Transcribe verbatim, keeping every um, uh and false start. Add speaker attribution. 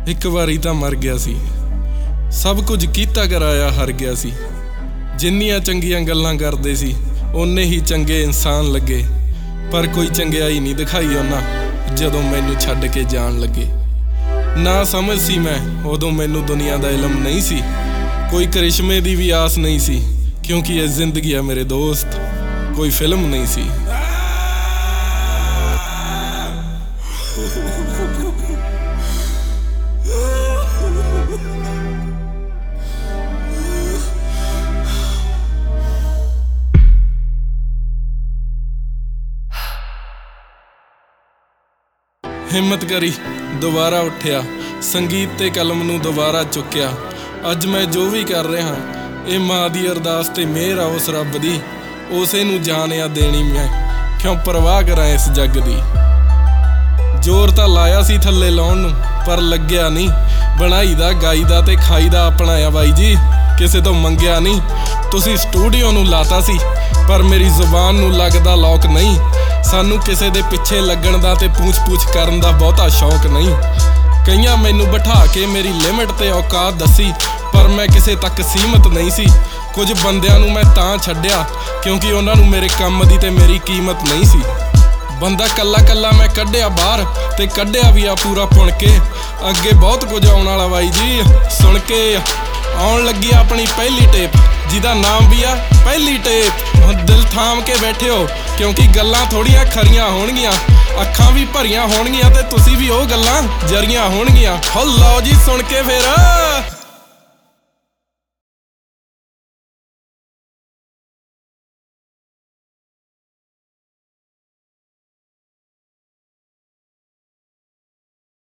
Speaker 1: ਇੱਕ ਵਾਰੀ ਤਾਂ ਮਰ ਗਿਆ ਸੀ, ਸਭ ਕੁਝ ਕੀਤਾ ਕਰਾਇਆ ਹਰ ਗਿਆ ਸੀ। ਜਿੰਨੀਆਂ ਚੰਗੀਆਂ ਗੱਲਾਂ ਕਰਦੇ ਸੀ ਓਨੇ ਹੀ ਚੰਗੇ ਇਨਸਾਨ ਲੱਗੇ, ਪਰ ਕੋਈ ਚੰਗਿਆਈ ਨਹੀਂ ਦਿਖਾਈ ਉਹਨਾਂ ਜਦੋਂ ਮੈਨੂੰ ਛੱਡ ਕੇ ਜਾਣ ਲੱਗੇ। ਨਾ ਸਮਝ ਸੀ ਮੈਂ ਉਦੋਂ, ਮੈਨੂੰ ਦੁਨੀਆ ਦਾ ਇਲਮ ਨਹੀਂ ਸੀ, ਕੋਈ ਕਰਿਸ਼ਮੇ ਦੀ ਵੀ ਆਸ ਨਹੀਂ ਸੀ, ਕਿਉਂਕਿ ਇਹ ਜ਼ਿੰਦਗੀ ਆ ਮੇਰੇ ਦੋਸਤ, ਕੋਈ ਫਿਲਮ ਨਹੀਂ ਸੀ। ਹਿੰਮਤ ਕਰੀ ਦੁਬਾਰਾ ਉੱਠਿਆ, ਸੰਗੀਤ ਤੇ ਕਲਮ ਨੂੰ ਦੁਬਾਰਾ ਚੁੱਕਿਆ। ਅੱਜ ਮੈਂ ਜੋ ਵੀ ਕਰ ਰਿਹਾ ਇਹ ਮਾਂ ਦੀ ਅਰਦਾਸ ਤੇ ਮਿਹਰ ਆ ਉਸ ਰੱਬ ਦੀ, ਉਸੇ ਨੂੰ ਜਾਨ ਆ ਦੇਣੀ ਮੈਂ, ਕਿਉਂ ਪਰਵਾਹ ਕਰਾਂ ਇਸ ਜੱਗ ਦੀ। ਜ਼ੋਰ ਤਾਂ ਲਾਇਆ ਸੀ ਥੱਲੇ ਲਾਉਣ ਨੂੰ, ਪਰ ਲੱਗਿਆ ਨਹੀਂ। ਬਣਾਈ ਦਾ ਗਾਈ ਦਾ ਤੇ ਖਾਈ ਦਾ ਆਪਣਾ ਆ ਬਾਈ ਜੀ, ਕਿਸੇ ਤੋਂ ਮੰਗਿਆ ਨਹੀਂ। ਤੁਸੀਂ ਸਟੂਡੀਓ ਨੂੰ ਲਾਤਾ ਸੀ, ਪਰ ਮੇਰੀ ਜ਼ੁਬਾਨ ਨੂੰ ਲੱਗਦਾ ਲੋਕ ਨਹੀਂ। ਸਾਨੂੰ ਕਿਸੇ ਦੇ ਪਿੱਛੇ ਲੱਗਣ ਦਾ ਤੇ ਪੂਛ ਪੂਛ ਕਰਨ ਦਾ ਬਹੁਤਾ ਸ਼ੌਕ ਨਹੀਂ। ਕਈਆਂ ਮੈਨੂੰ ਬਿਠਾ ਕੇ ਮੇਰੀ ਲਿਮਿਟ ਤੇ ਔਕਾਤ ਦੱਸੀ, ਪਰ ਮੈਂ ਕਿਸੇ ਤੱਕ ਸੀਮਤ ਨਹੀਂ ਸੀ। ਕੁਝ ਬੰਦਿਆਂ ਨੂੰ ਮੈਂ ਤਾਂ ਛੱਡਿਆ ਕਿਉਂਕਿ ਉਹਨਾਂ ਨੂੰ ਮੇਰੇ ਕੰਮ ਦੀ ਤੇ ਮੇਰੀ ਕੀਮਤ ਨਹੀਂ ਸੀ। ਬੰਦਾ ਕੱਲਾ ਕੱਲਾ ਮੈਂ ਕੱਢਿਆ ਬਾਹਰ, ਤੇ ਕੱਢਿਆ ਵੀ ਆ ਪੂਰਾ ਪੁਣ ਕੇ। ਅੱਗੇ ਬਹੁਤ ਕੁਝ ਆਉਣ ਵਾਲਾ ਬਾਈ ਜੀ, ਸੁਣ ਕੇ ਆਉਣ ਲੱਗੀ ਆਪਣੀ ਪਹਿਲੀ ਟੇਪ, ਜਿਹਦਾ ਨਾਮ ਵੀ ਆ ਪਹਿਲੀ ਟੇਪ। ਹੁਣ ਦਿਲ ਥਾਮ ਕੇ ਬੈਠਿਓ, ਕਿਉਂਕਿ ਗੱਲਾਂ ਥੋੜੀਆਂ ਖਰੀਆਂ ਹੋਣਗੀਆਂ, ਅੱਖਾਂ ਵੀ ਭਰੀਆਂ ਹੋਣਗੀਆਂ, ਤੇ ਤੁਸੀਂ ਵੀ ਉਹ ਗੱਲਾਂ ਜਰੀਆਂ ਹੋਣਗੀਆਂ। ਹੋ ਲਓ ਜੀ ਸੁਣ ਕੇ ਫੇਰ।